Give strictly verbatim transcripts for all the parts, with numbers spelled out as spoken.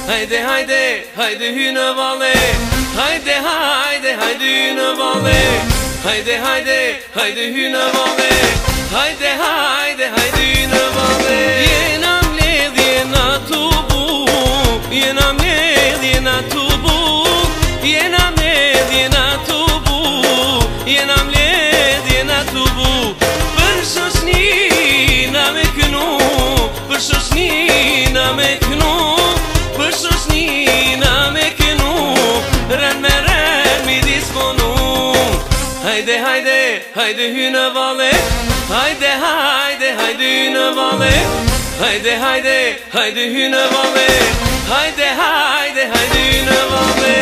Haydi haydi haydi hüne vale. Haydi haydi haydi hüne vale. Haydi haydi haydi hüne vale. Haydi haydi haydi hüne vale. Yenam led yena tubu. Yenam led yena tubu. Yenam led yena tubu. Yenam led yena tubu. Për shoshni na me kënu. Për shoshni na me kënu. Për shoshni na me kënu. Ren me ren mi disponu. Haydi haydi haydi hüne vale. Haydi haydi haydi hüne vale. Haydi haydi haydi hüne vale. Haydi haydi haydi hüne vale.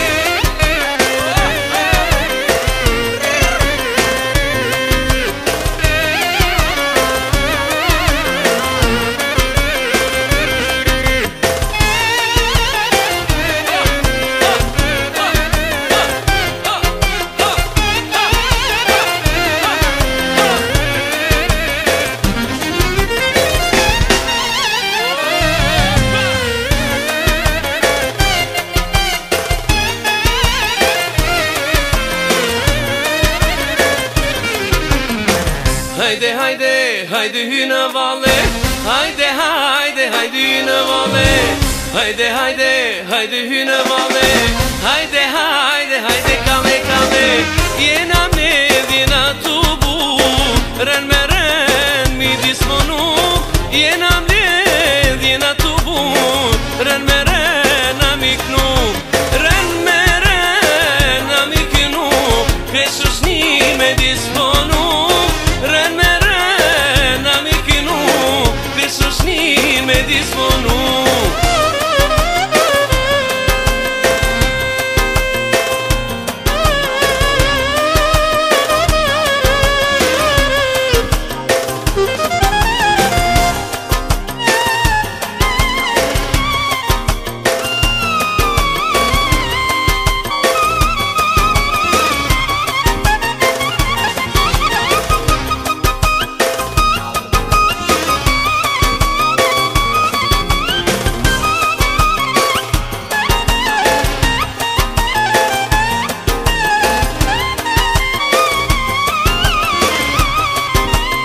Haydi haydi haydi hüne vale. Haydi haydi haydi hüne vale. Haydi haydi haydi hüne vale. Haydi haydi haydi kale kale. Yenam led yena tubu. Ren me ren mi disponu. Yenam led yena tubu. Ren me ren amiknu. Ren me ren amiknu. Kresushni me disponu. Ren me ren amiknu. Kresushni me disponu.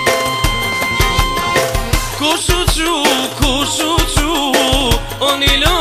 Kushuchu, kushuchu, onilo